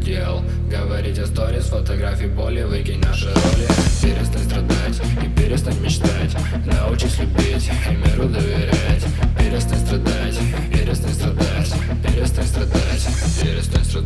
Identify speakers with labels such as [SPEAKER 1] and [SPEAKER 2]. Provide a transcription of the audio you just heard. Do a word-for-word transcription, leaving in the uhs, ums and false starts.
[SPEAKER 1] дел. Говорить о сторис, фотографий боли, выкинь наши роли. Перестань страдать и перестань мечтать. Научись любить и миру доверять. Перестань страдать, перестань страдать, перестань страдать, перестань страдать.